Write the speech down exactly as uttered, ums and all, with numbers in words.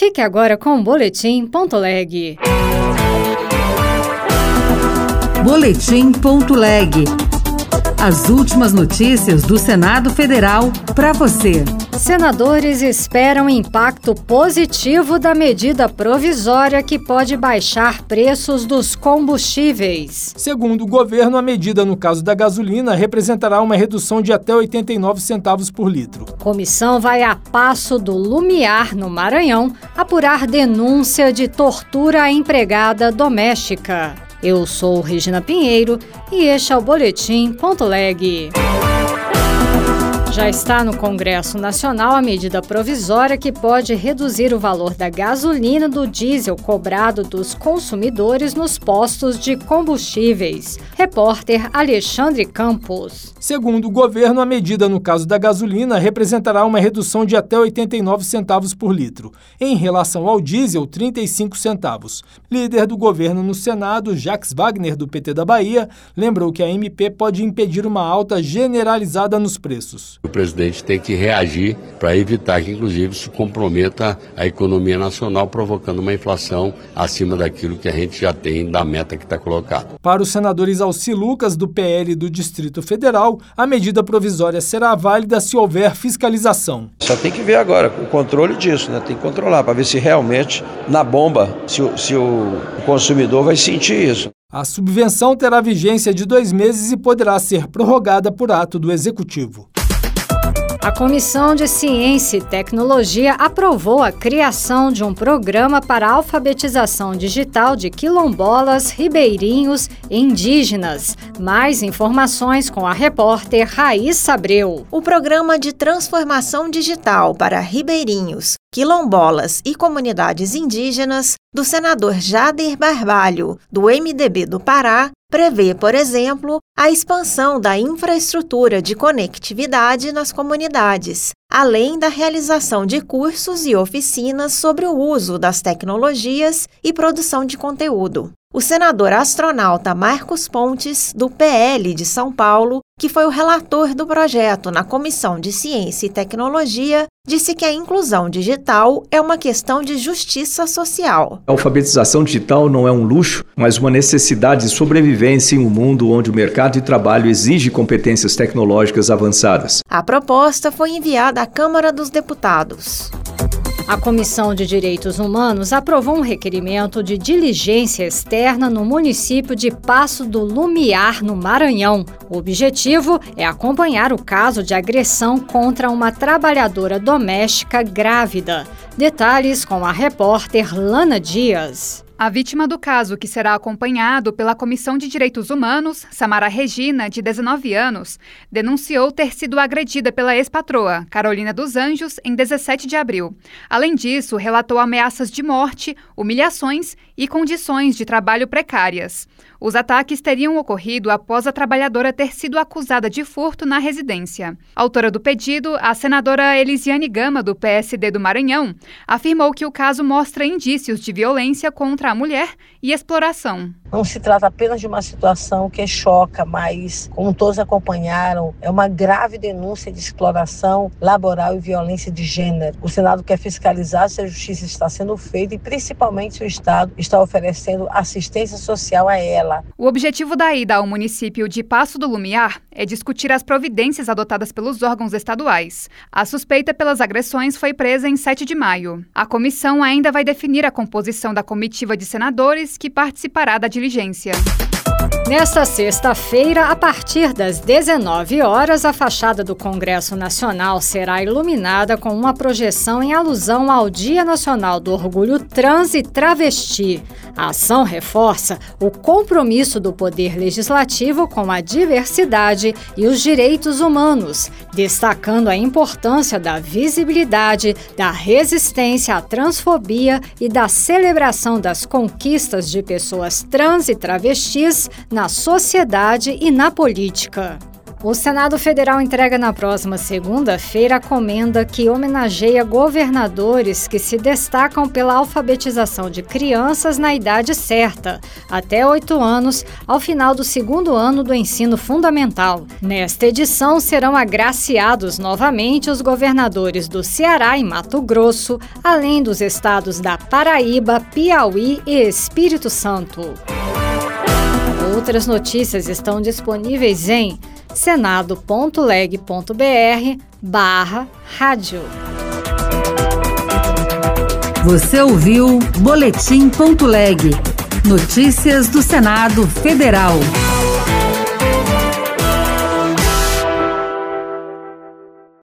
Fique agora com o Boletim Ponto Leg. Boletim Ponto Leg. As últimas notícias do Senado Federal para você. Senadores esperam impacto positivo da medida provisória que pode baixar preços dos combustíveis. Segundo o governo, a medida no caso da gasolina representará uma redução de até oitenta e nove centavos por litro. Comissão vai a Passo do Lumiar, no Maranhão, apurar denúncia de tortura à empregada doméstica. Eu sou Regina Pinheiro e este é o Boletim Ponto Leg. Já está no Congresso Nacional a medida provisória que pode reduzir o valor da gasolina e do diesel cobrado dos consumidores nos postos de combustíveis. Repórter Alexandre Campos. Segundo o governo, a medida no caso da gasolina representará uma redução de até oitenta e nove centavos por litro. Em relação ao diesel, trinta e cinco centavos. Líder do governo no Senado, Jacques Wagner, do P T da Bahia, lembrou que a M P pode impedir uma alta generalizada nos preços. O presidente tem que reagir para evitar que, inclusive, isso comprometa a economia nacional, provocando uma inflação acima daquilo que a gente já tem da meta que está colocada. Para o senador Isalci Lucas, do P L do Distrito Federal, a medida provisória será válida se houver fiscalização. Só tem que ver agora o controle disso, né? Tem que controlar para ver se realmente, na bomba, se o, se o consumidor vai sentir isso. A subvenção terá vigência de dois meses e poderá ser prorrogada por ato do Executivo. A Comissão de Ciência e Tecnologia aprovou a criação de um programa para alfabetização digital de quilombolas, ribeirinhos e indígenas. Mais informações com a repórter Raíssa Abreu. O Programa de Transformação Digital para Ribeirinhos, Quilombolas e Comunidades Indígenas, do senador Jader Barbalho, do M D B do Pará, prevê, por exemplo, a expansão da infraestrutura de conectividade nas comunidades, além da realização de cursos e oficinas sobre o uso das tecnologias e produção de conteúdo. O senador astronauta Marcos Pontes, do P L de São Paulo, que foi o relator do projeto na Comissão de Ciência e Tecnologia, disse que a inclusão digital é uma questão de justiça social. A alfabetização digital não é um luxo, mas uma necessidade de sobrevivência em um mundo onde o mercado de trabalho exige competências tecnológicas avançadas. A proposta foi enviada à Câmara dos Deputados. A Comissão de Direitos Humanos aprovou um requerimento de diligência externa no município de Passo do Lumiar, no Maranhão. O objetivo é acompanhar o caso de agressão contra uma trabalhadora doméstica grávida. Detalhes com a repórter Lana Dias. A vítima do caso, que será acompanhado pela Comissão de Direitos Humanos, Samara Regina, de dezenove anos, denunciou ter sido agredida pela ex-patroa, Carolina dos Anjos, em dezessete de abril. Além disso, relatou ameaças de morte, humilhações e condições de trabalho precárias. Os ataques teriam ocorrido após a trabalhadora ter sido acusada de furto na residência. Autora do pedido, a senadora Elisiane Gama, do P S D do Maranhão, afirmou que o caso mostra indícios de violência contra a mulher e exploração. Não se trata apenas de uma situação que choca, mas, como todos acompanharam, é uma grave denúncia de exploração laboral e violência de gênero. O Senado quer fiscalizar se a justiça está sendo feita e, principalmente, se o Estado está oferecendo assistência social a ela. O objetivo da ida ao município de Passo do Lumiar é discutir as providências adotadas pelos órgãos estaduais. A suspeita pelas agressões foi presa em sete de maio. A comissão ainda vai definir a composição da comitiva de senadores que participará da diligência. Nesta sexta-feira, a partir das dezenove horas, a fachada do Congresso Nacional será iluminada com uma projeção em alusão ao Dia Nacional do Orgulho Trans e Travesti. A ação reforça o compromisso do Poder Legislativo com a diversidade e os direitos humanos, destacando a importância da visibilidade, da resistência à transfobia e da celebração das conquistas de pessoas trans e travestis na sociedade e na política. O Senado Federal entrega na próxima segunda-feira a comenda que homenageia governadores que se destacam pela alfabetização de crianças na idade certa, até oito anos, ao final do segundo ano do ensino fundamental. Nesta edição serão agraciados novamente os governadores do Ceará e Mato Grosso, além dos estados da Paraíba, Piauí e Espírito Santo. Outras notícias estão disponíveis em senado.leg.br barra rádio. Você ouviu Boletim.leg. Notícias do Senado Federal.